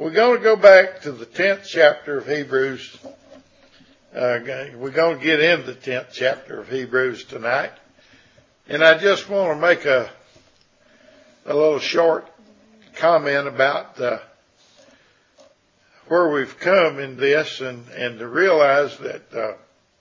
We're going to go back to the 10th chapter of Hebrews. We're going to get into the 10th chapter of Hebrews tonight. And I just want to make a little short comment about where we've come in this and to realize that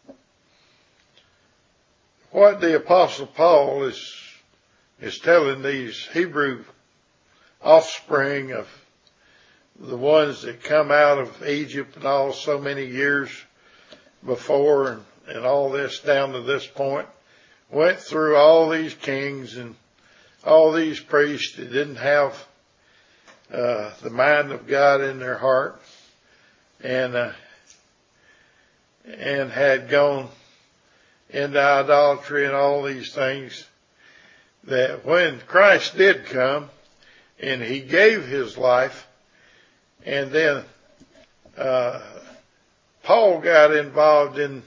what the Apostle Paul is telling these Hebrew offspring of the ones that come out of Egypt and all so many years before and all this down to this point, went through all these kings and all these priests that didn't have the mind of God in their heart and had gone into idolatry and all these things, that when Christ did come and he gave his life, and then Paul got involved in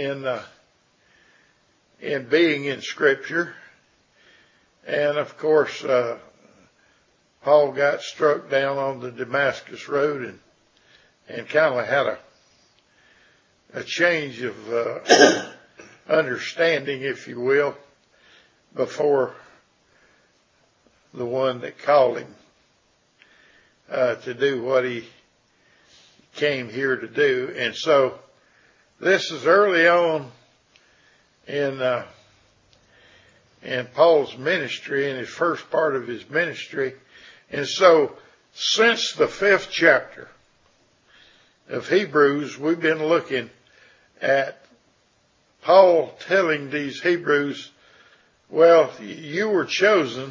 being in Scripture, and of course Paul got struck down on the Damascus Road and kind of had a change of understanding, if you will, before the one that called him to do what he came here to do. And so this is early on in Paul's ministry, in his first part of his ministry. And so since the 5th chapter of Hebrews, we've been looking at Paul telling these Hebrews, well, you were chosen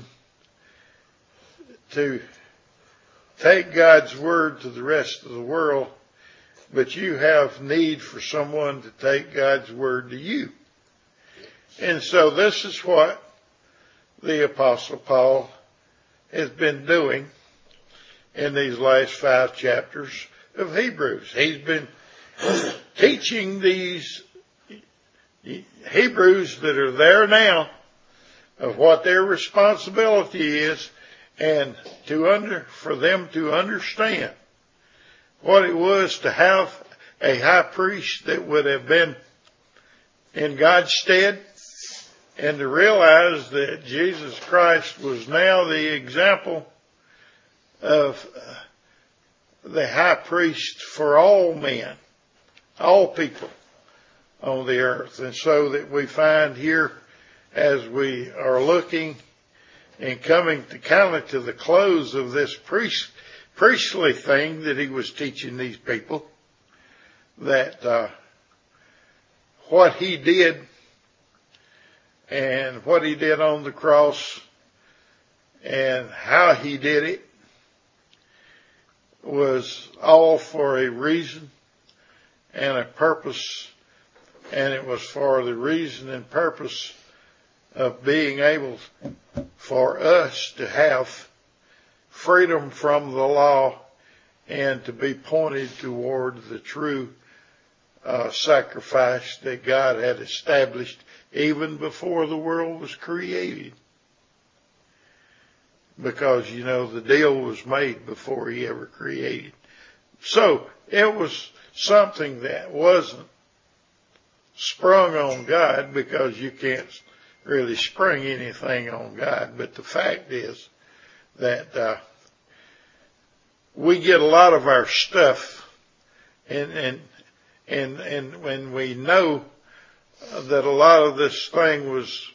to take God's word to the rest of the world, but you have need for someone to take God's word to you. And so this is what the Apostle Paul has been doing in these last 5 chapters of Hebrews. He's been teaching these Hebrews that are there now of what their responsibility is, and for them to understand what it was to have a high priest that would have been in God's stead, and to realize that Jesus Christ was now the example of the high priest for all men, all people on the earth. And so that we find here, as we are looking and coming to kind of to the close of this priestly thing that he was teaching these people, that what he did and what he did on the cross and how he did it was all for a reason and a purpose, and it was for the reason and purpose of being able for us to have freedom from the law and to be pointed toward the true sacrifice that God had established even before the world was created. Because, the deal was made before he ever created. So it was something that wasn't sprung on God, because you can't really spring anything on God. But the fact is that we get a lot of our stuff, and when we know that a lot of this thing was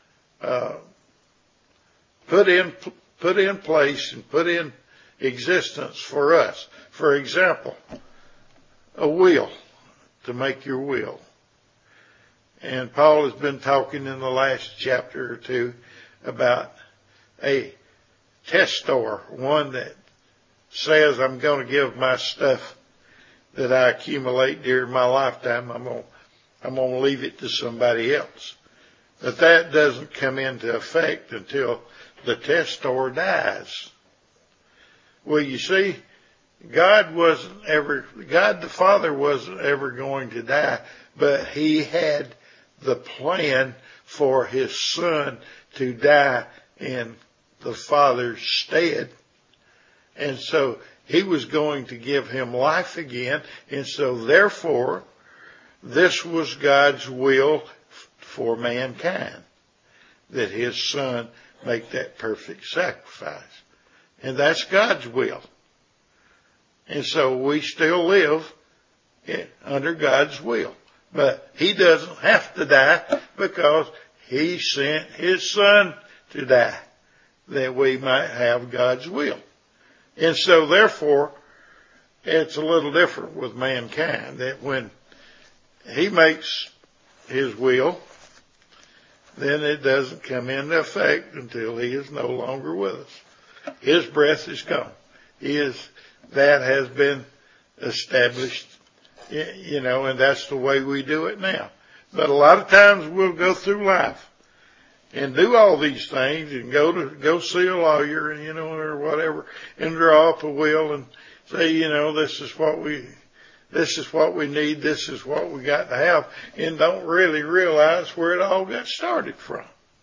put in place and put in existence for us. For example, a will, to make your will. And Paul has been talking in the last chapter or two about a testor, one that says, I'm going to give my stuff that I accumulate during my lifetime, I'm going to leave it to somebody else. But that doesn't come into effect until the testor dies. Well, you see, God the Father wasn't ever going to die, but he had the plan for his Son to die in the Father's stead. And so he was going to give him life again. And so therefore, this was God's will for mankind, that his son make that perfect sacrifice. And that's God's will. And so we still live under God's will. But he doesn't have to die because he sent his son to die that we might have God's will. And so therefore, it's a little different with mankind, that when he makes his will, then it doesn't come into effect until he is no longer with us. His breath is gone. That has been established, and that's the way we do it now. But a lot of times we'll go through life and do all these things and go see a lawyer and, or whatever, and draw up a will and say, this is what we need, this is what we got to have, and don't really realize where it all got started from.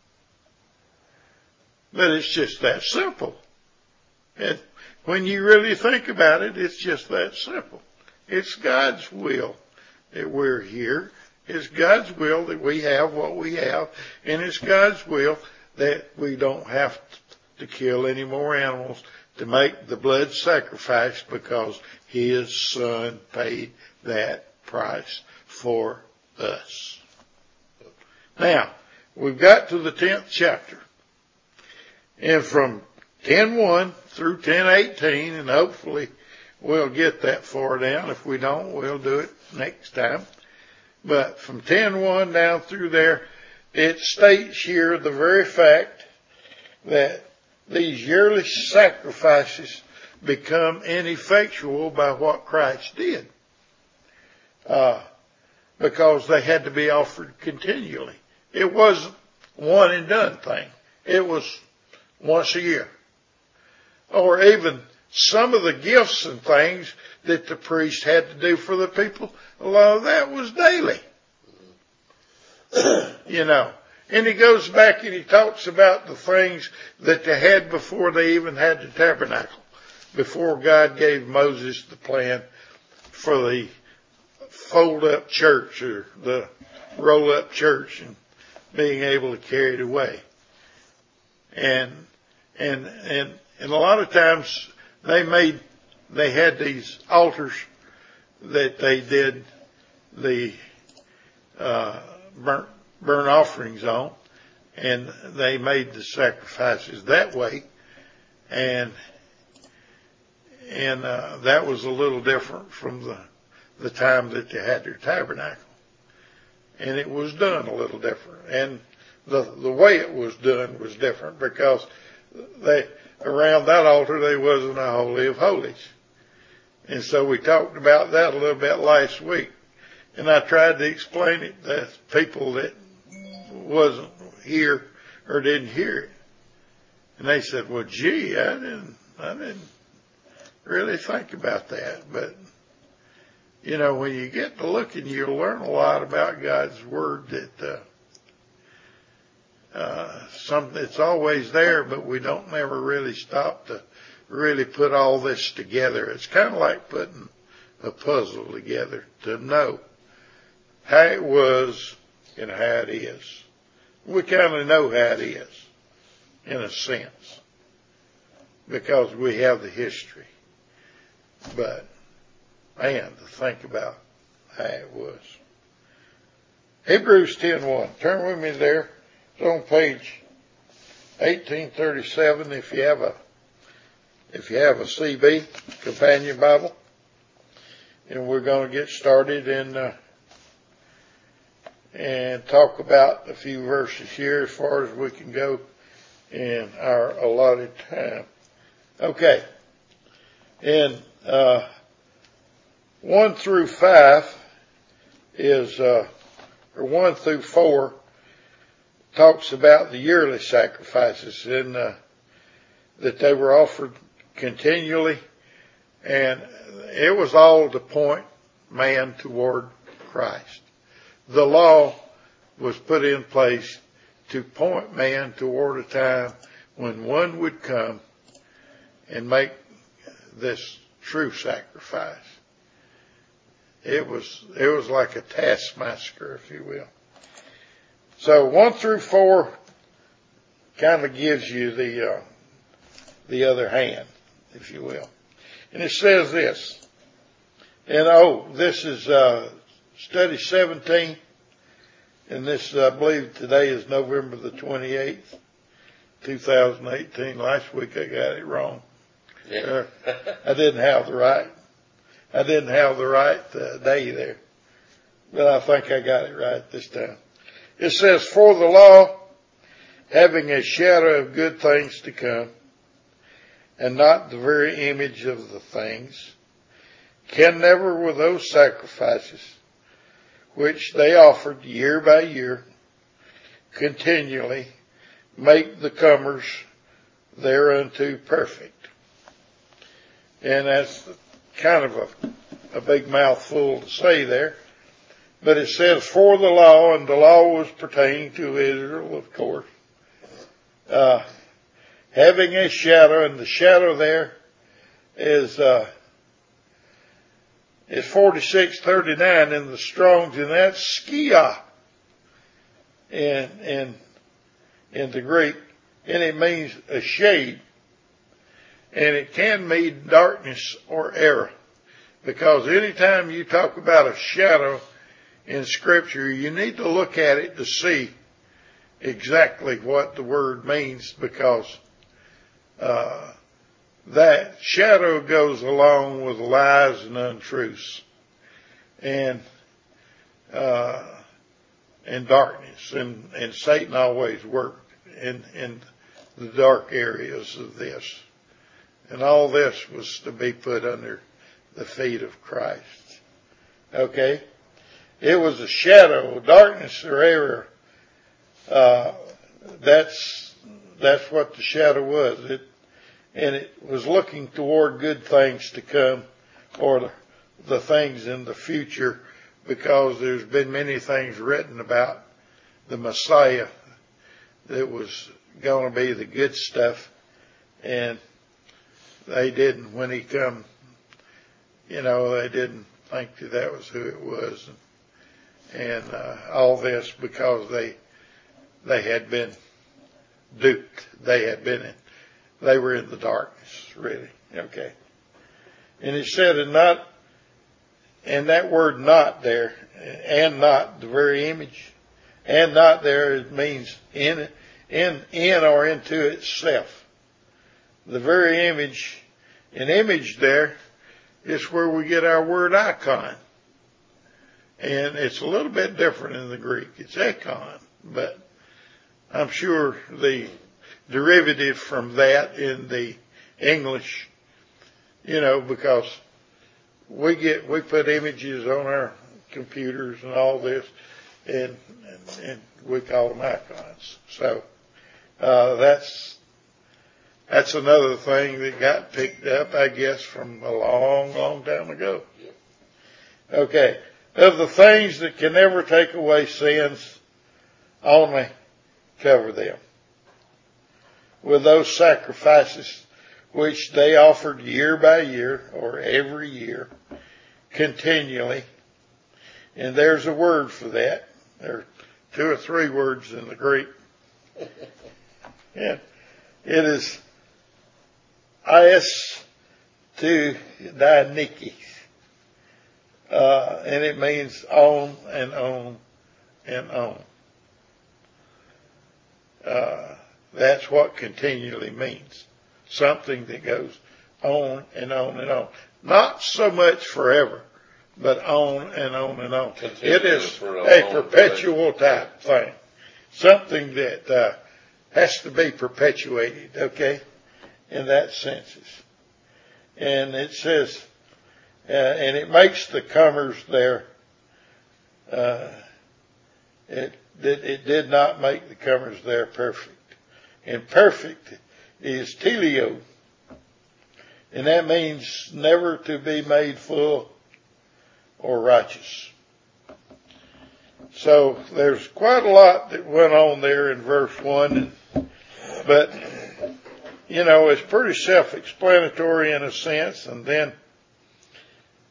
But it's just that simple. And when you really think about it, it's just that simple. It's God's will that we're here. It's God's will that we have what we have. And it's God's will that we don't have to kill any more animals to make the blood sacrifice, because his son paid that price for us. Now, we've got to the 10th chapter. And from 10:1 through 10:18, and hopefully we'll get that far down. If we don't, we'll do it next time. But from 10:1 down through there, it states here the very fact that these yearly sacrifices become ineffectual by what Christ did. Because they had to be offered continually. It wasn't one and done thing. It was once a year. Or even some of the gifts and things that the priest had to do for the people, a lot of that was daily. And he goes back and he talks about the things that they had before they even had the tabernacle. Before God gave Moses the plan for the fold-up church or the roll-up church and being able to carry it away. And a lot of times they had these altars that they did the burnt offerings on, and they made the sacrifices that way, and that was a little different from the time that they had their tabernacle, and it was done a little different, and the way it was done was different, because around that altar there wasn't a holy of holies, and so we talked about that a little bit last week, and I tried to explain it to people that wasn't here or didn't hear it. And they said, well, gee, I didn't really think about that. But, when you get to looking, you'll learn a lot about God's Word that, it's always there, but we don't never really stop to really put all this together. It's kind of like putting a puzzle together to know how it was and how it is. We kind of know how it is, in a sense, because we have the history. But, man, to think about how it was. Hebrews 10:1. Turn with me there. It's on page 1837 if you have a CB, Companion Bible. And we're going to get started and talk about a few verses here as far as we can go in our allotted time. Okay. And 1 through 5 is, or 1 through 4 talks about the yearly sacrifices and that they were offered continually, and it was all to point man toward Christ. The law was put in place to point man toward a time when one would come and make this true sacrifice. It was like a taskmaster, if you will. So 1 through 4 kind of gives you the other hand, if you will. And it says this, and this is study 17, and this, I believe today is November the 28th, 2018. Last week I got it wrong. Yeah. I didn't have the right day there, but I think I got it right this time. It says, for the law, having a shadow of good things to come, and not the very image of the things, can never with those sacrifices, which they offered year by year, continually make the comers thereunto perfect. And that's kind of a big mouthful to say there. But it says, for the law, and the law was pertaining to Israel, of course, having a shadow, and the shadow there is 4639 in the Strong's, and that's skia in the Greek, and it means a shade, and it can mean darkness or error, because anytime you talk about a shadow in Scripture, you need to look at it to see exactly what the word means, because that shadow goes along with lies and untruths and darkness, and Satan always worked in the dark areas of this, and all this was to be put under the feet of Christ. Okay, it was a shadow, darkness or error. That's what the shadow was. And it was looking toward good things to come, or the things in the future, because there's been many things written about the Messiah that was going to be the good stuff, and they didn't, when he come, they didn't think that was who it was, and all this because they had been duped. They were in the darkness, really. Okay. And it said, and that word not there, and not, the very image, and not there, it means in or into itself. The very image, an image there is where we get our word icon. And it's a little bit different in the Greek. It's icon, but I'm sure the derivative from that in the English, because we put images on our computers and all this, and we call them icons. So that's another thing that got picked up, I guess, from a long, long time ago. Okay, of the things that can never take away sins, only cover them with those sacrifices which they offered year by year, or every year, continually. And there's a word for that. There are 2 or 3 words in the Greek. And it is ias to diniki. And it means on and on and on. That's what continually means. Something that goes on and on and on. Not so much forever, but on and on and on. It is a perpetual type thing. Something that has to be perpetuated, okay, in that sense. And it says, and it makes the comers there, it did not make the comers there perfect. And perfect is telio, and that means never to be made full or righteous. So there's quite a lot that went on there in verse 1, but it's pretty self-explanatory in a sense, and then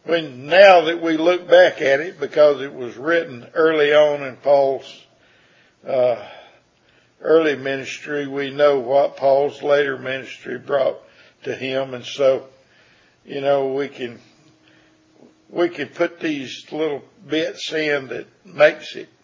now that we look back at it, because it was written early on in Paul's early ministry, we know what Paul's later ministry brought to him, and so, we can put these little bits in that makes it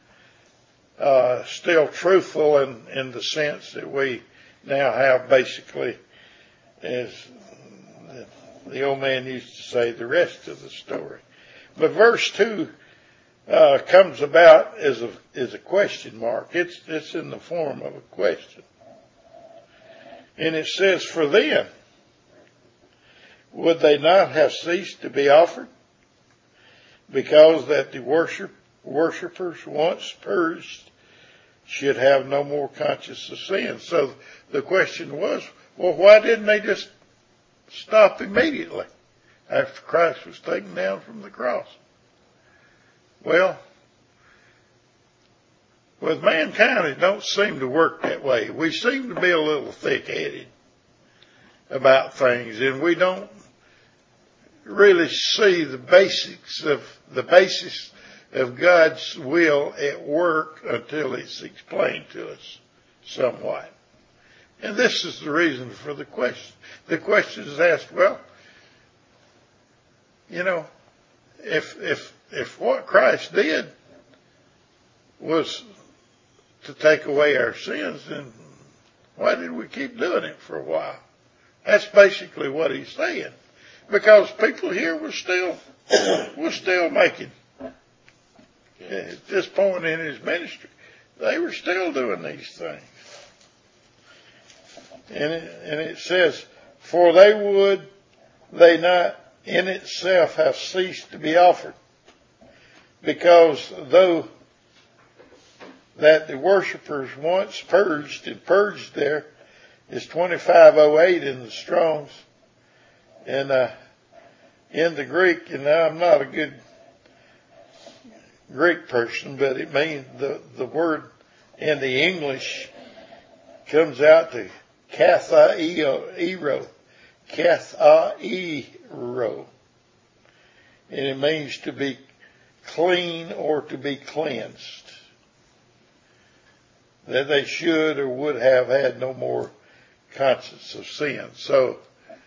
still truthful in the sense that we now have basically, as the old man used to say, the rest of the story. But verse 2 comes about as a question mark. It's in the form of a question. And it says, for then, would they not have ceased to be offered? Because that the worshippers once purged should have no more conscience of sin. So the question was, well, why didn't they just stop immediately after Christ was taken down from the cross? Well, with mankind, it don't seem to work that way. We seem to be a little thick-headed about things, and we don't really see the basis of God's will at work until it's explained to us somewhat. And this is the reason for the question. The question is asked, well, if what Christ did was to take away our sins, then why did we keep doing it for a while? That's basically what he's saying. Because people here were still making, at this point in his ministry, they were still doing these things. And it says, for they not in itself have ceased to be offered. Because though that the worshippers once purged, and purged there is 2508 in the Strong's, and in the Greek, and I'm not a good Greek person, but it means the word in the English comes out to kathairo, and it means to be clean or to be cleansed. That they should or would have had no more conscience of sin. So,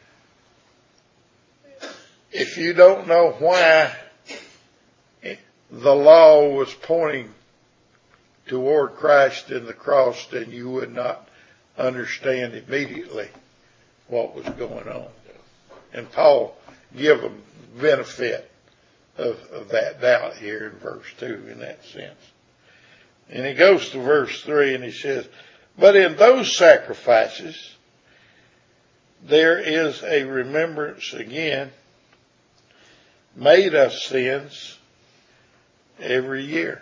if you don't know why the law was pointing toward Christ and the cross, then you would not understand immediately what was going on. And Paul give them benefit of that doubt here in verse 2 in that sense. And he goes to verse 3 and he says, but in those sacrifices there is a remembrance again made of sins every year.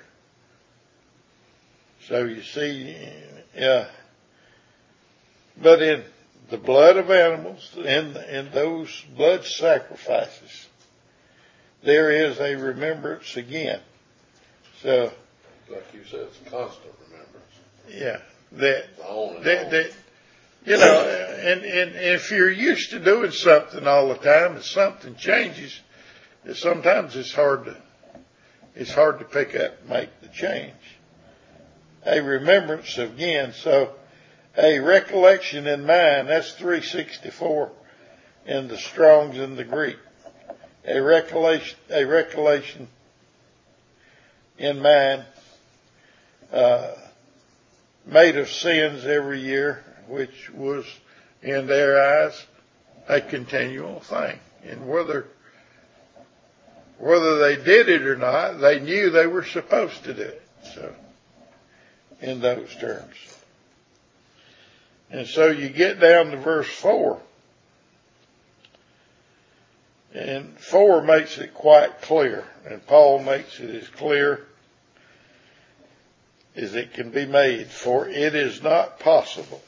So you see, but in the blood of animals, in those blood sacrifices, there is a remembrance again. So, like you said, it's constant remembrance. Yeah, and if you're used to doing something all the time, and something changes, sometimes it's hard to pick up and make the change. A remembrance again, so a recollection in mind, that's 364 in the Strong's and the Greek. A recollection in mind, made of sins every year, which was in their eyes a continual thing. And whether they did it or not, they knew they were supposed to do it. So, in those terms. And so you get down to verse 4. And 4 makes it quite clear. And Paul makes it as clear as it can be made. For it is not possible.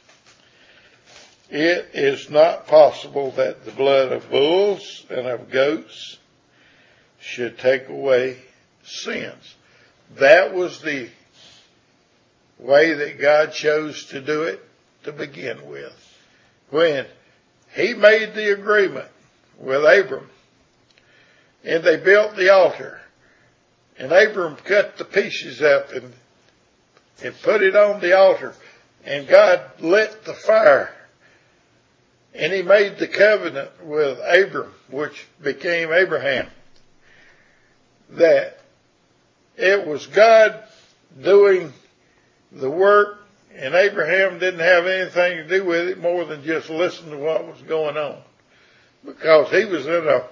It is not possible that the blood of bulls and of goats should take away sins. That was the way that God chose to do it to begin with. When he made the agreement with Abram and they built the altar. And Abram cut the pieces up and put it on the altar. And God lit the fire. And he made the covenant with Abram, which became Abraham. That it was God doing the work, and Abraham didn't have anything to do with it more than just listen to what was going on. Because he was in a,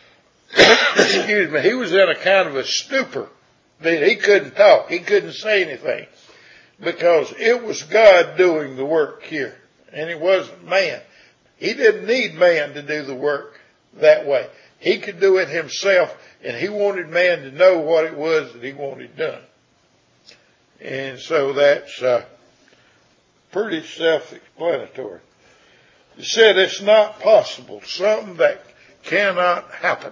he was in a kind of a stupor. He couldn't talk. He couldn't say anything. Because it was God doing the work here. And it wasn't man. He didn't need man to do the work that way. He could do it himself, and he wanted man to know what it was that he wanted done. And so that's pretty self-explanatory. He said it's not possible, something that cannot happen.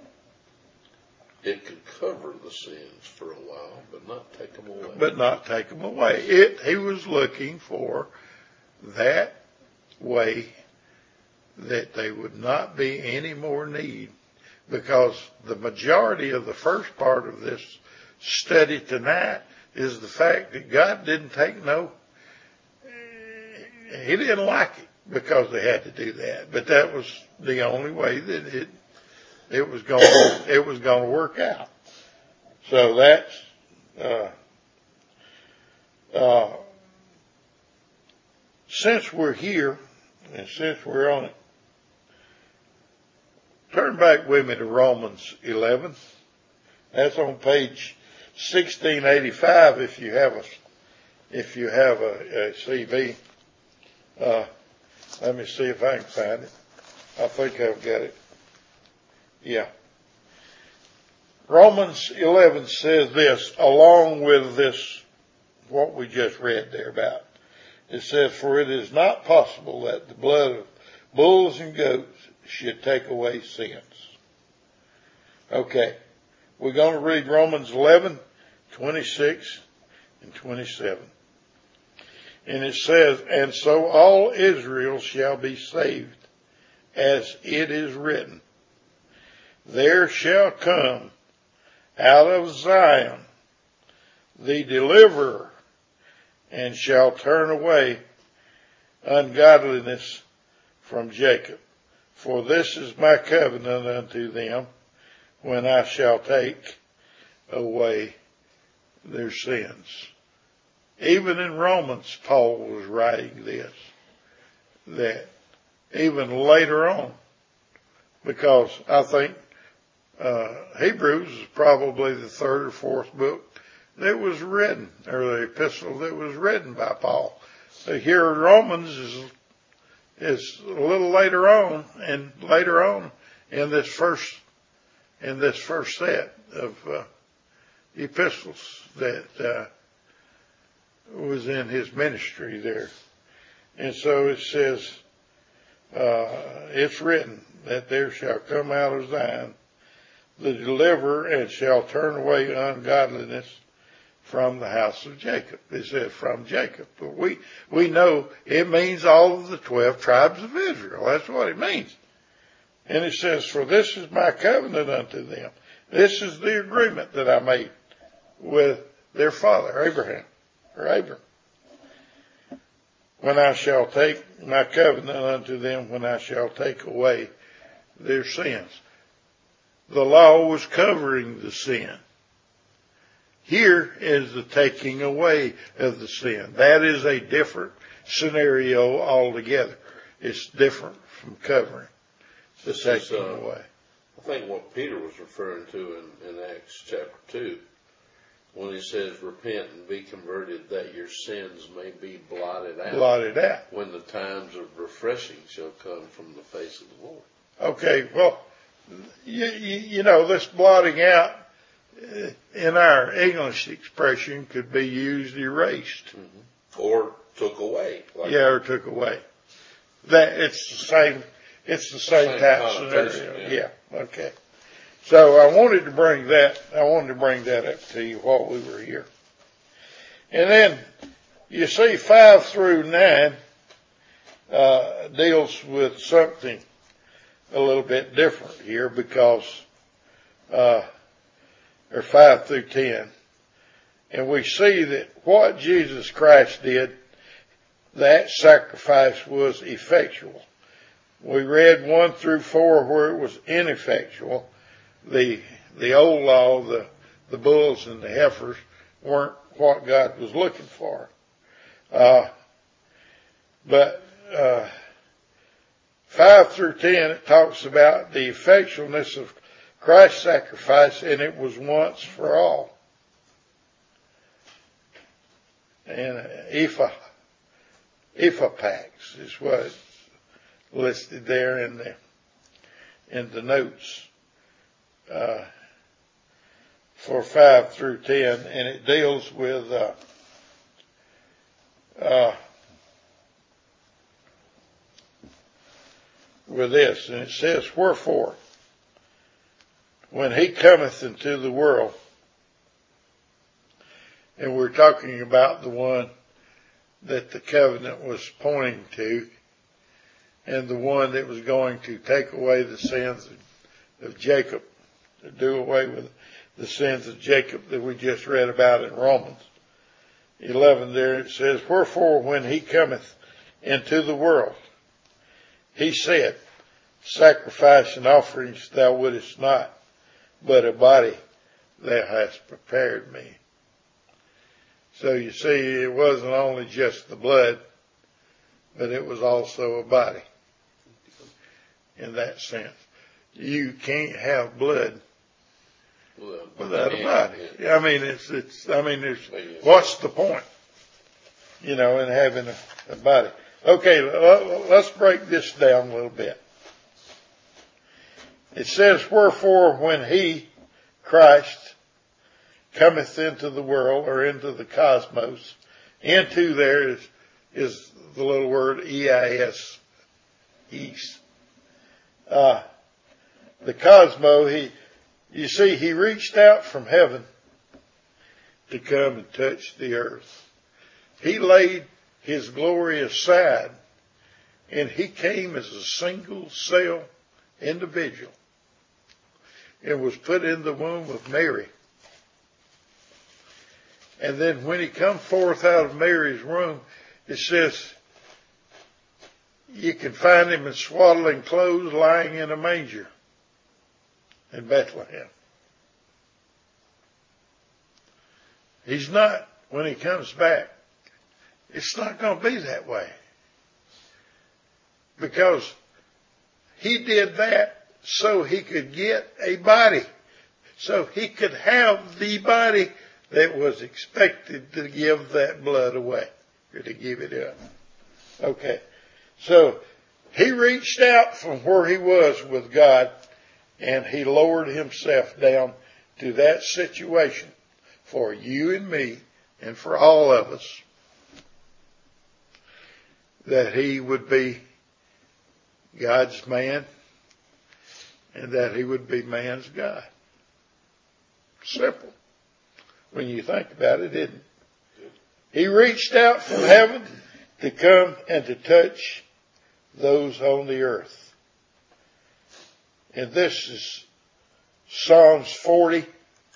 It could cover the sins for a while, but not take them away. But not take them away. He was looking for that way that there would not be any more need, because the majority of the first part of this study tonight is the fact that God didn't take he didn't like it because they had to do that, but that was the only way that it was going to work out. So that's since we're here and since we're on it, turn back with me to Romans 11. That's on page 1685 if you have a CV. Let me see if I can find it. I think I've got it. Yeah. Romans 11 says this, along with this, what we just read there about. It says, for it is not possible that the blood of bulls and goats should take away sins. Okay. We're going to read Romans 11, 26 and 27. And it says, and so all Israel shall be saved, as it is written, there shall come out of Zion the deliverer, and shall turn away ungodliness from Jacob. For this is my covenant unto them, when I shall take away their sins. Even in Romans, Paul was writing this, that even later on, because I think Hebrews is probably the third or fourth book that was written, or the epistle that was written by Paul. Here Romans is a little later on, and later on in this first set of epistles that was in his ministry there. And so it says, it's written that there shall come out of Zion the deliverer, and shall turn away ungodliness from the house of Jacob. It says from Jacob. But we know it means all of the 12 tribes of Israel. That's what it means. And it says, for this is my covenant unto them. This is the agreement that I made with their father, Abraham, or Abram. When I shall take my covenant unto them, when I shall take away their sins. The law was covering the sin. Here is the taking away of the sin. That is a different scenario altogether. It's different from covering. It's the taking away. I think what Peter was referring to in Acts chapter 2, when he says, repent and be converted, that your sins may be blotted out. Blotted out. When the times of refreshing shall come from the face of the Lord. Okay, well, you know, this blotting out in our English expression could be used erased. Mm-hmm. Or took away. Or took away. That it's the same type of scenario. Yeah. Okay. So I wanted to bring that up to you while we were here. And then you see 5 through 9 deals with something a little bit different here, because or 5 through 10. And we see that what Jesus Christ did, that sacrifice was effectual. We read 1 through 4 where it was ineffectual. The old law, the bulls and the heifers weren't what God was looking for. But 5 through 10, it talks about the effectualness of Christ's sacrifice, and it was once for all. And Ephapax is what's listed there in the notes for 5 through 10, and it deals with this, and it says, wherefore, when he cometh into the world, and we're talking about the one that the covenant was pointing to, and the one that was going to take away the sins of Jacob, to do away with the sins of Jacob that we just read about in Romans 11 there. It says, wherefore when he cometh into the world, he said, sacrifice and offerings thou wouldest not, but a body thou hast prepared me. So you see, it wasn't only just the blood, but it was also a body in that sense. You can't have blood without a body. I mean, what's the point, in having a body? Okay, let's break this down a little bit. It says, wherefore when he, Christ, cometh into the world, or into the cosmos, into there is the little word EIS, east. The cosmos, you see, he reached out from heaven to come and touch the earth. He laid his glory aside, and he came as a single cell individual and was put in the womb of Mary. And then when he come forth out of Mary's womb, it says you can find him in swaddling clothes lying in a manger in Bethlehem. He's not, when he comes back, it's not going to be that way. Because he did that so he could get a body. So he could have the body that was expected to give that blood away, or to give it up. Okay. So he reached out from where he was with God, and he lowered himself down to that situation for you and me and for all of us, that he would be God's man and that he would be man's God. Simple. When you think about it, isn't it? He reached out from heaven to come and to touch those on the earth. And this is Psalms 40,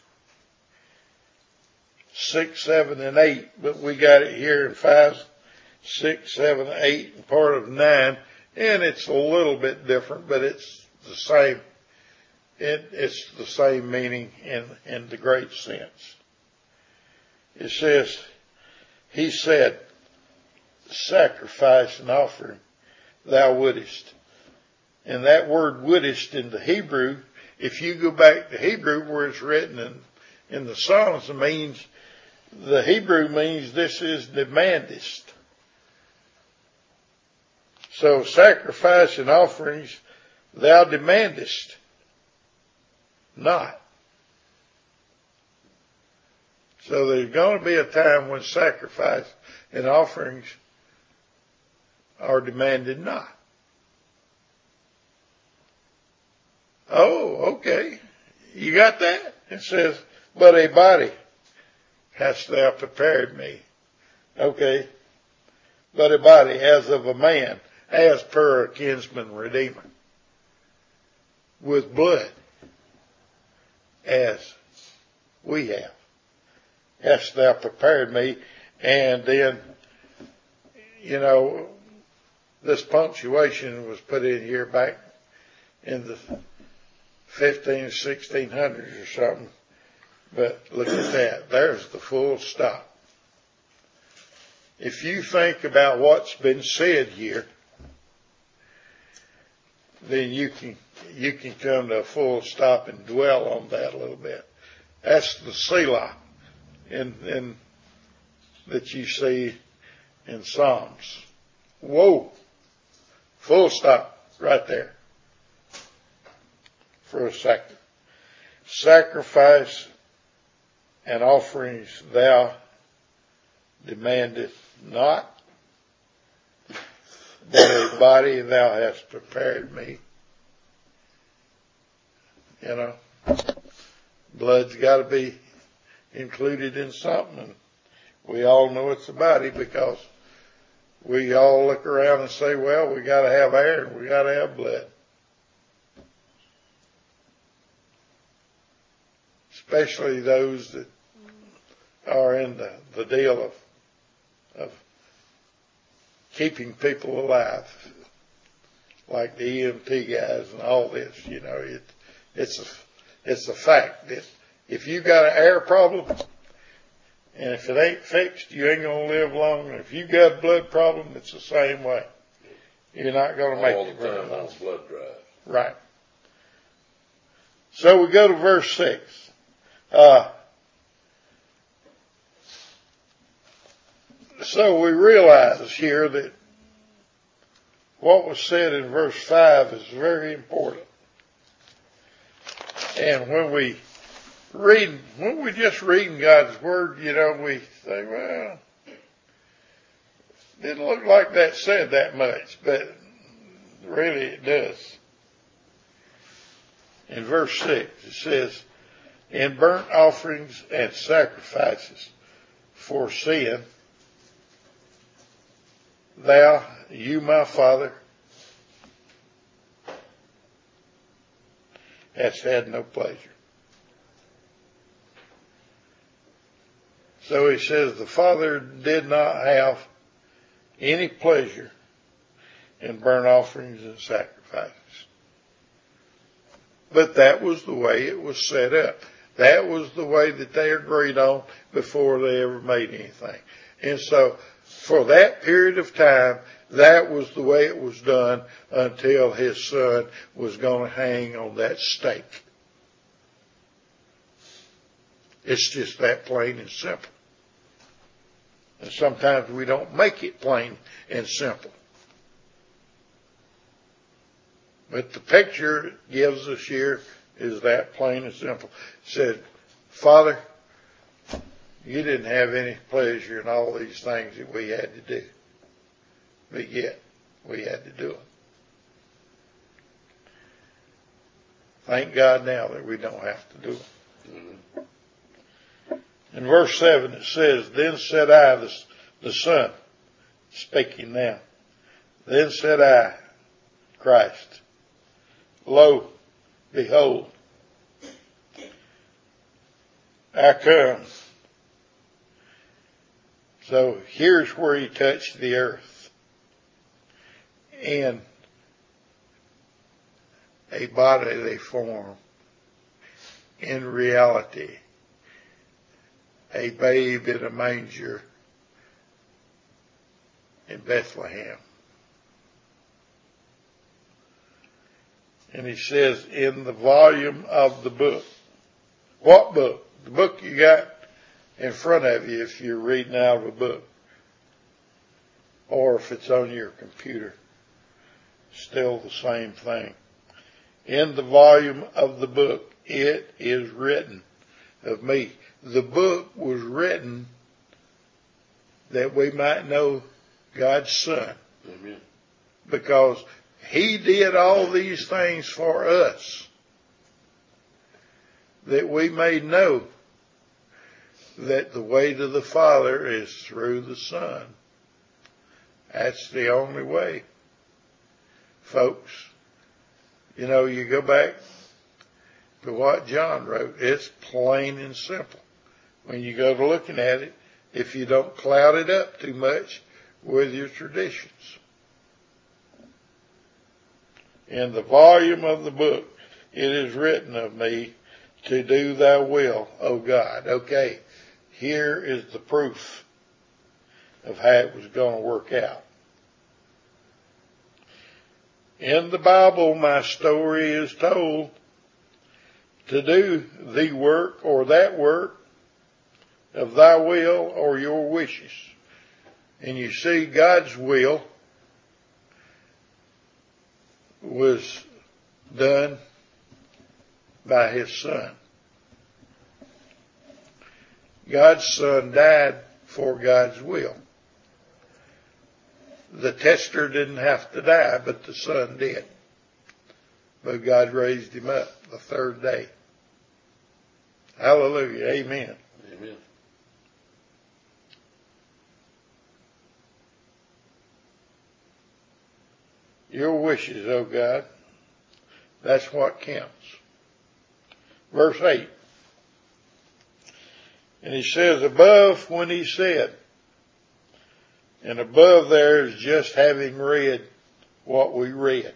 6, 7, and 8. But we got it here in 5, 6, 7, 8, and part of 9. And it's a little bit different, but it's the same. It's the same meaning in the great sense. It says, he said, sacrifice and offering thou wouldest. And that word wouldest in the Hebrew, if you go back to Hebrew where it's written in the Psalms, the Hebrew means this is demandest. So sacrifice and offerings thou demandest not. So there's going to be a time when sacrifice and offerings are demanded not. Oh, okay. You got that? It says, but a body hast thou prepared me. Okay. But a body as of a man, as per a kinsman redeemer, with blood. as we have. Hast thou prepared me? And then, this punctuation was put in here back in the 1600s or something. But look at that. There's the full stop. If you think about what's been said here, then you can come to a full stop and dwell on that a little bit. That's the Selah that you see in Psalms. Whoa! Full stop right there for a second. Sacrifice and offerings thou demandest not, but a body thou hast prepared me. Blood's got to be included in something. And we all know it's a body because we all look around and say, well, we got to have air and we got to have blood. Especially those that are in the deal of keeping people alive, like the EMT guys and all this. It's a fact that if you got an air problem, and if it ain't fixed, you ain't gonna live long. And if you got a blood problem, it's the same way. You're not gonna make it very long. All the time on blood drive. Right. So we go to verse 6. So we realize here that what was said in verse 5 is very important. And when we just reading God's Word, we say, well, didn't look like that said that much, but really it does. In verse 6, it says, in burnt offerings and sacrifices for sin, you, my Father, hast had no pleasure. So he says the Father did not have any pleasure in burnt offerings and sacrifices. But that was the way it was set up. That was the way that they agreed on before they ever made anything. And so for that period of time, that was the way it was done until his son was going to hang on that stake. It's just that plain and simple. And sometimes we don't make it plain and simple. But the picture it gives us here is that plain and simple. It said, Father, you didn't have any pleasure in all these things that we had to do. But yet, we had to do it. Thank God now that we don't have to do it. Mm-hmm. In verse 7 it says, then said I, the Son, speaking now, then said I, Christ, lo, behold, I come. So here's where he touched the earth in a bodily form, in reality, a babe in a manger in Bethlehem. And he says, in the volume of the book. What book? The book you got in front of you if you're reading out of a book. Or if it's on your computer. Still the same thing. In the volume of the book, it is written of me. The book was written that we might know God's Son. Amen. Because he did all these things for us, that we may know that the way to the Father is through the Son. That's the only way, folks. You go back to what John wrote. It's plain and simple when you go to looking at it, if you don't cloud it up too much with your traditions. In the volume of the book, it is written of me to do thy will, O God. Okay, here is the proof of how it was going to work out. In the Bible, my story is told to do the work or that work of thy will or your wishes. And you see, God's will was done by his Son. God's Son died for God's will. The tester didn't have to die, but the Son did. But God raised him up the third day. Hallelujah. Amen. Amen. Your wishes, O God, that's what counts. Verse 8. And he says above when he said, and above there is just having read what we read.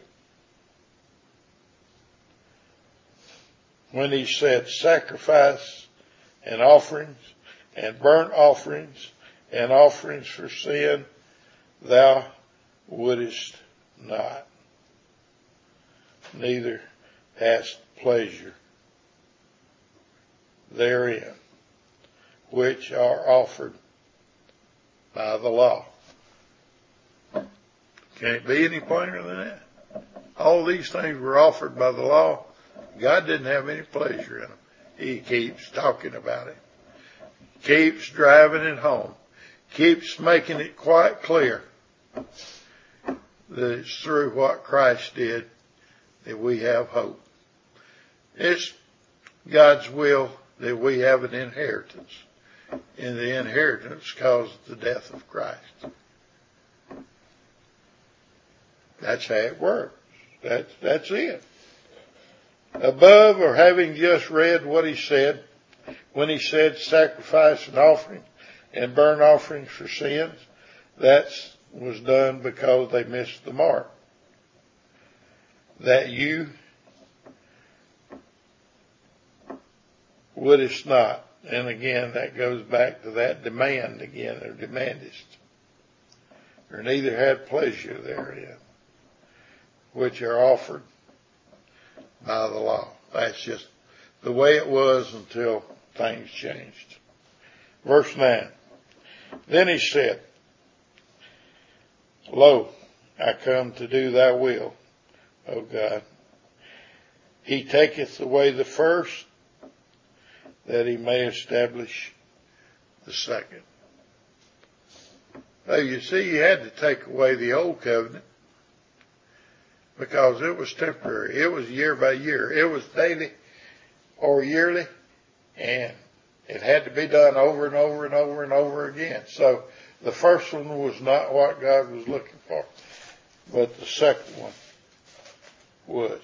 When he said sacrifice and offerings and burnt offerings and offerings for sin, thou wouldest not, neither hast pleasure therein, which are offered by the law. Can it be any plainer than that? All these things were offered by the law. God didn't have any pleasure in them. He keeps talking about it. Keeps driving it home. Keeps making it quite clear that it's through what Christ did that we have hope. It's God's will that we have an inheritance. And the inheritance caused the death of Christ. That's how it works. That's it. Above, or having just read what he said, when he said sacrifice and offering and burnt offerings for sins, that was done because they missed the mark. That you wouldest not. And again, that goes back to that demand again, or demandest. Or neither had pleasure therein, which are offered by the law. That's just the way it was until things changed. Verse 9. Then he said, Lo, I come to do thy will, O God. He taketh away the first, that he may establish the second. Now you see, he had to take away the old covenant because it was temporary. It was year by year. It was daily or yearly, and it had to be done over and over and over and over again. So the first one was not what God was looking for, but the second one was.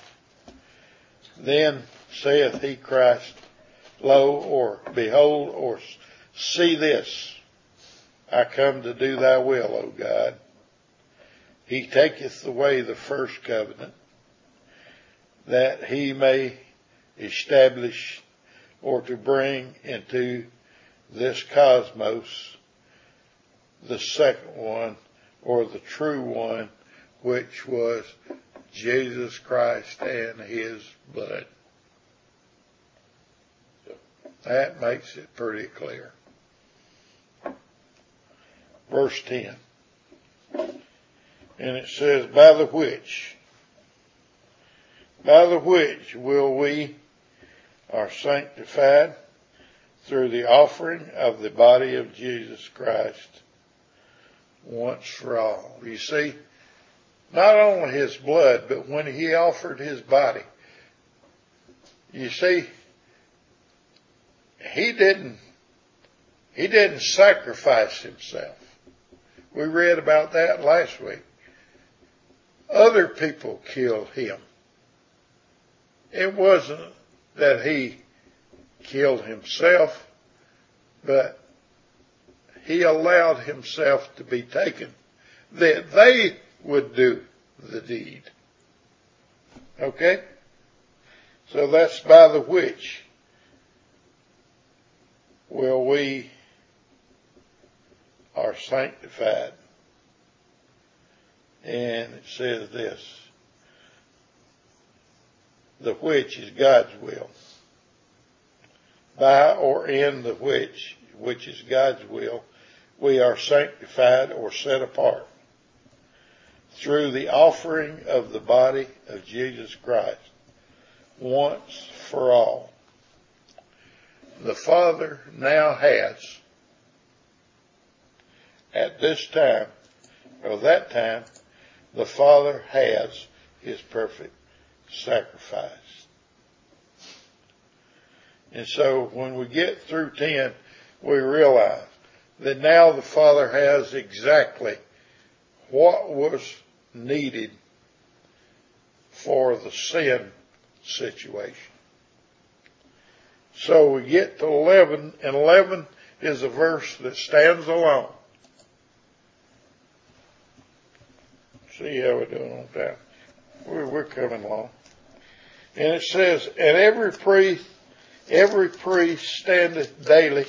Then saith he Christ, Lo, or behold, or see this, I come to do thy will, O God. He taketh away the first covenant, that he may establish, or to bring into this cosmos the second one, or the true one, which was Jesus Christ and his blood. That makes it pretty clear. Verse 10. And it says, by the which will we are sanctified through the offering of the body of Jesus Christ once for all. You see, not only his blood, but when he offered his body, you see, he didn't sacrifice himself. We read about that last week. Other people killed him. It wasn't that he killed himself, but he allowed himself to be taken, that they would do the deed. Okay? So that's by the which will we are sanctified. And it says this, the which is God's will. By or in the which is God's will, we are sanctified or set apart through the offering of the body of Jesus Christ once for all. The Father now has, at this time, or that time, the Father has his perfect sacrifice. And so when we get through 10, we realize that now the Father has exactly what was needed for the sin situation. So we get to 11, and 11 is a verse that stands alone. See how we're doing on time. We're coming along. And it says, and every priest standeth daily,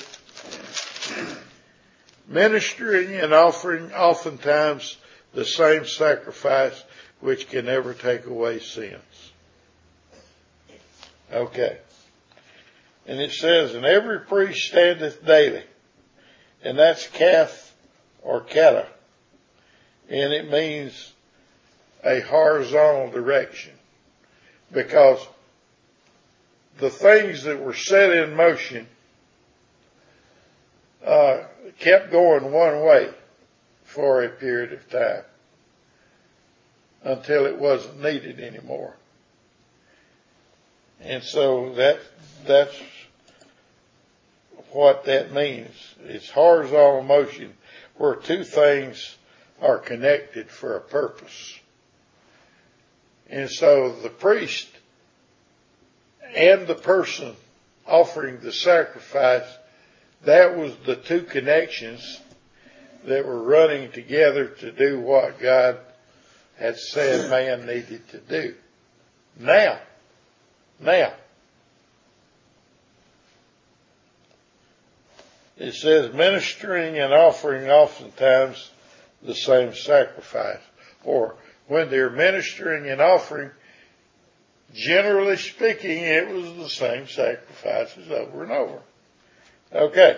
ministering and offering oftentimes the same sacrifice which can never take away sins. Okay. And it says, and every priest standeth daily. And that's kath or kata. And it means a horizontal direction. Because the things that were set in motion kept going one way for a period of time until it wasn't needed anymore. And so that's what that means. It's horizontal motion where two things are connected for a purpose. And so the priest and the person offering the sacrifice, that was the two connections that were running together to do what God had said man needed to do. Now, it says ministering and offering oftentimes the same sacrifice. Or when they're ministering and offering, generally speaking, it was the same sacrifices over and over. Okay.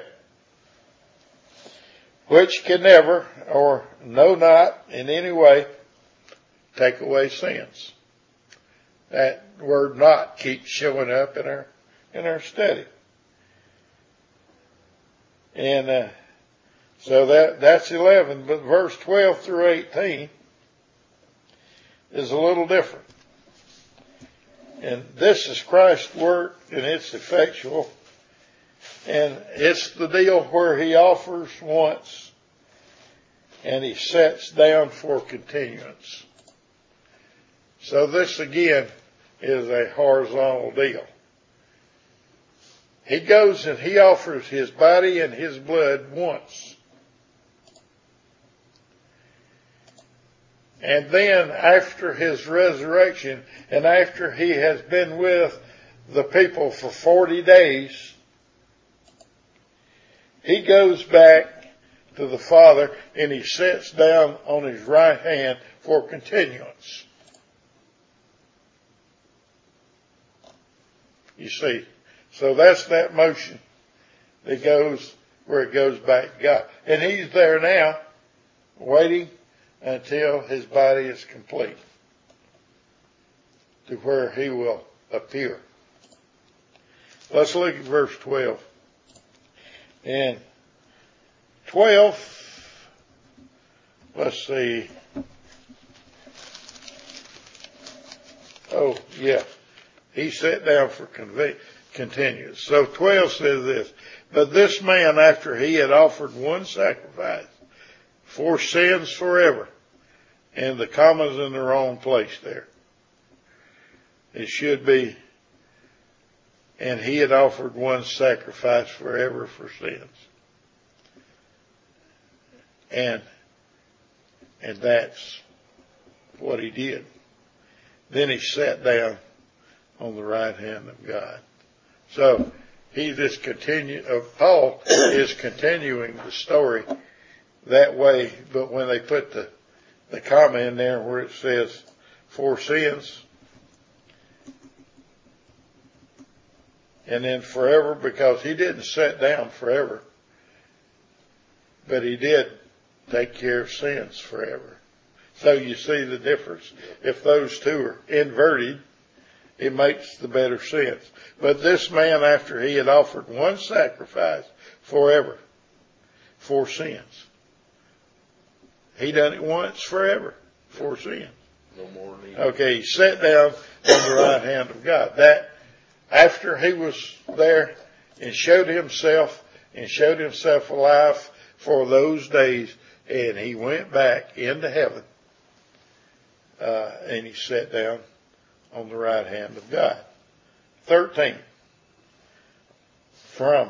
Which can never, or no not in any way, take away sins. That word not keeps showing up in our study. And so that's 11, but verse 12 through 18 is a little different. And this is Christ's work, and it's effectual. And it's the deal where he offers once, and he sets down for continuance. So this again is a horizontal deal. He goes and he offers his body and his blood once. And then after his resurrection and after he has been with the people for 40 days, he goes back to the Father and he sits down on his right hand for continuance. You see, so that's that motion that goes where it goes back to God. And he's there now, waiting until his body is complete, to where he will appear. Let's look at verse 12. And 12, let's see. Oh, yeah. He sat down for continuance. So 12 says this, but this man, after he had offered one sacrifice for sins forever, and the comma's in the wrong place there. It should be and he had offered one sacrifice forever for sins. And that's what he did. Then he sat down on the right hand of God. So Paul is continuing the story that way, but when they put the comma in there where it says for sins, and then forever, because he didn't sit down forever, but he did take care of sins forever. So you see the difference. If those two are inverted, it makes the better sense. But this man, after he had offered one sacrifice forever for sins, he done it once forever for sins. No more need. Okay, he sat down on the right hand of God. That after he was there and showed himself alive for those days, and he went back into heaven, and he sat down on the right hand of God. 13. From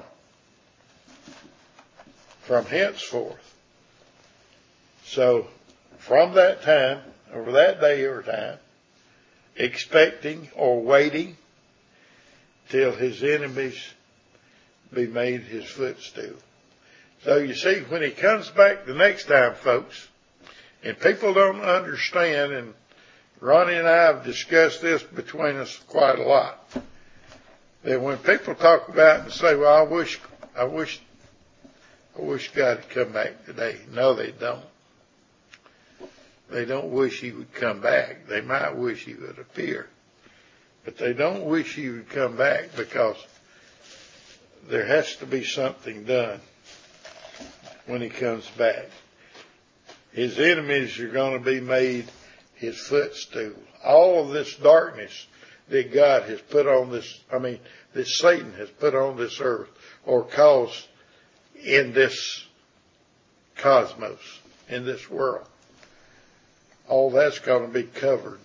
henceforth. So, from that time, over that day or time, expecting or waiting till his enemies be made his footstool. So you see, when he comes back the next time, folks, and people don't understand, and Ronnie and I have discussed this between us quite a lot, that when people talk about it and say, well, I wish God had come back today. No, they don't. They don't wish he would come back. They might wish he would appear. But they don't wish he would come back, because there has to be something done when he comes back. His enemies are going to be made his footstool. All of this darkness that God has put on that Satan has put on this earth, or caused in this cosmos, in this world, all that's going to be covered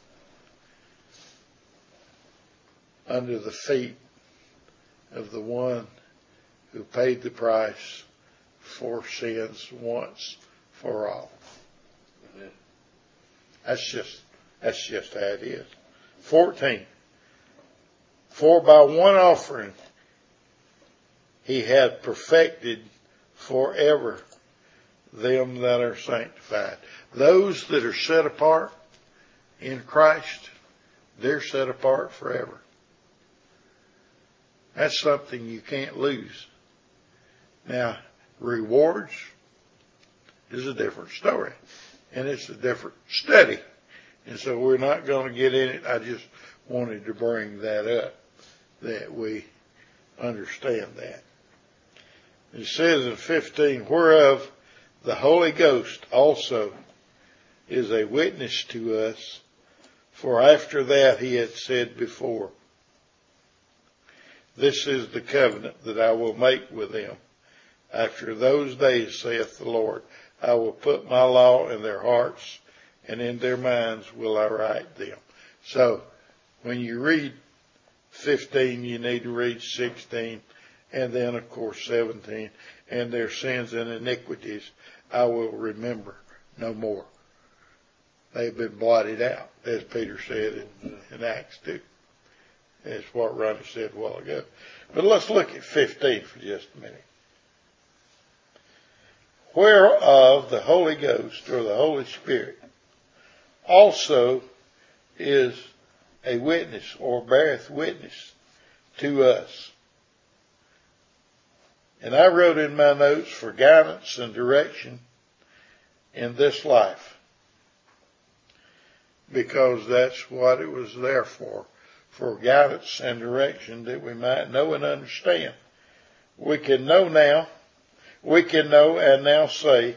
under the feet of the one who paid the price for sins once for all. Amen. That's just how it is. 14. For by one offering he hath perfected forever them that are sanctified. Those that are set apart in Christ, they're set apart forever. That's something you can't lose. Now, rewards is a different story, and it's a different study. And so we're not going to get in it. I just wanted to bring that up, that we understand that. It says in 15, whereof the Holy Ghost also is a witness to us, for after that he had said before, this is the covenant that I will make with them. After those days, saith the Lord, I will put my law in their hearts, and in their minds will I write them. So, when you read 15, you need to read 16, and then, of course, 17. And their sins and iniquities I will remember no more. They've been blotted out, as Peter said in Acts 2. That's what Ronnie said a while ago. But let's look at 15 for just a minute. Whereof the Holy Ghost, or the Holy Spirit, also is a witness, or beareth witness to us. And I wrote in my notes for guidance and direction in this life, because that's what it was there for guidance and direction, that we might know and understand. We can know and now say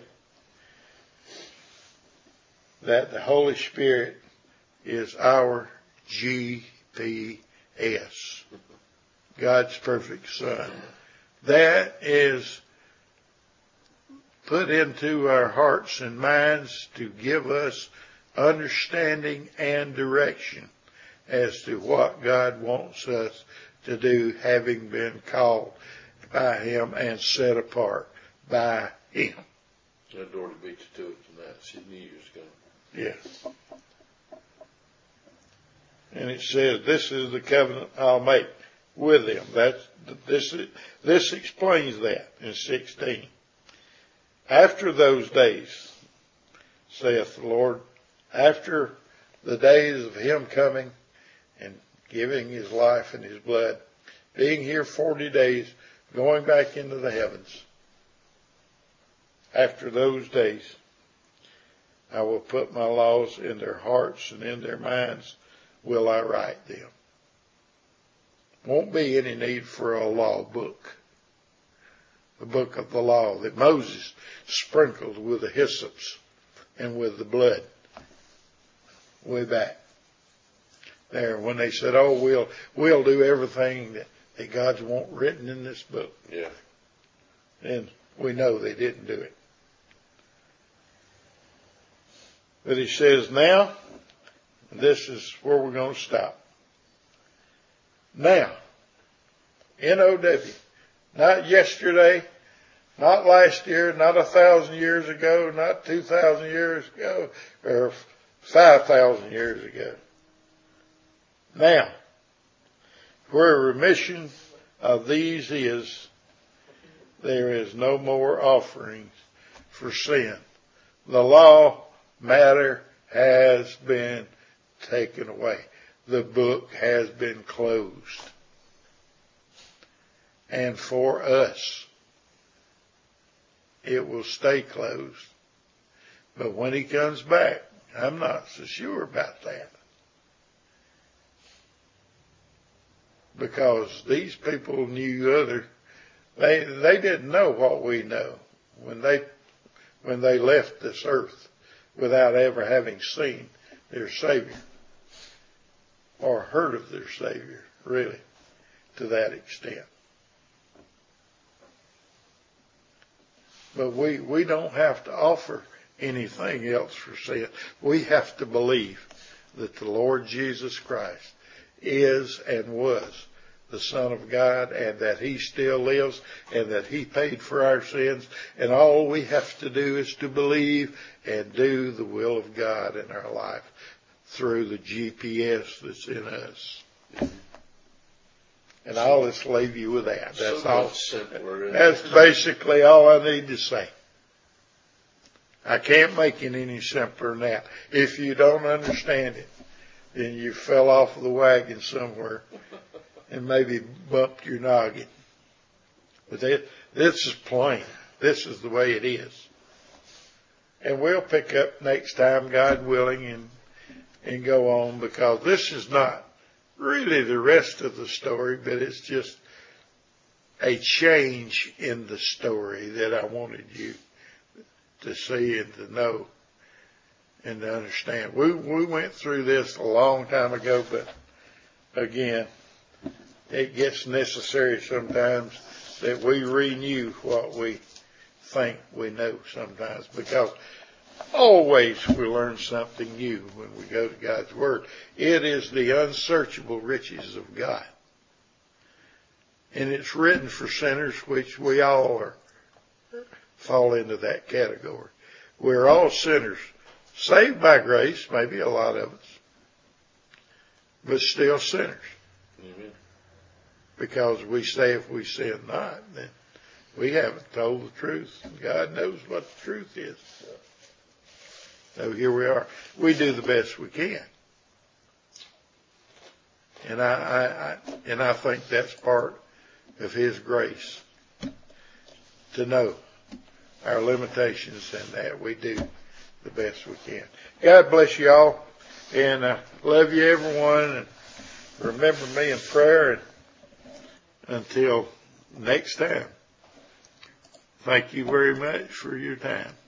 that the Holy Spirit is our GPS, God's perfect Son. That is put into our hearts and minds to give us understanding and direction as to what God wants us to do, having been called by him and set apart by him. That Dorothy beat you to it tonight. She knew you was going. Yes. And it says, this is the covenant I'll make with them. This explains that in 16. After those days, saith the Lord, after the days of him coming and giving his life and his blood, being here 40 days, going back into the heavens, after those days, I will put my laws in their hearts, and in their minds will I write them. Won't be any need for a law book. The book of the law that Moses sprinkled with the hyssops and with the blood way back there when they said, oh, we'll do everything that God's want written in this book. Yeah. And we know they didn't do it. But he says now, this is where we're going to stop. Now, N-O-W, not yesterday, not last year, not 1,000 years ago, not 2,000 years ago, or 5,000 years ago. Now, where remission of these is, there is no more offerings for sin. The law matter has been taken away. The book has been closed. And for us, it will stay closed. But when he comes back, I'm not so sure about that. Because these people knew they didn't know what we know when they left this earth without ever having seen their Savior or heard of their Savior, really, to that extent. But we don't have to offer anything else for sin. We have to believe that the Lord Jesus Christ is and was the Son of God, and that he still lives, and that he paid for our sins, and all we have to do is to believe and do the will of God in our life through the GPS that's in us. And I'll just leave you with that. That's all. That's basically all I need to say. I can't make it any simpler than that. If you don't understand it, then you fell off of the wagon somewhere and maybe bumped your noggin. But this is plain. This is the way it is. And we'll pick up next time, God willing, and go on, because this is not really the rest of the story, but it's just a change in the story that I wanted you to see and to know and to understand. We went through this a long time ago, but again, it gets necessary sometimes that we renew what we think we know sometimes, because always we learn something new when we go to God's Word. It is the unsearchable riches of God. And it's written for sinners, which we all fall into that category. We're all sinners, saved by grace, maybe a lot of us, but still sinners. Amen. Because we say if we sin not, then we haven't told the truth. God knows what the truth is. So here we are. We do the best we can. And I think that's part of his grace, to know our limitations and that we do the best we can. God bless you all, and love you everyone, and remember me in prayer, and until next time, thank you very much for your time.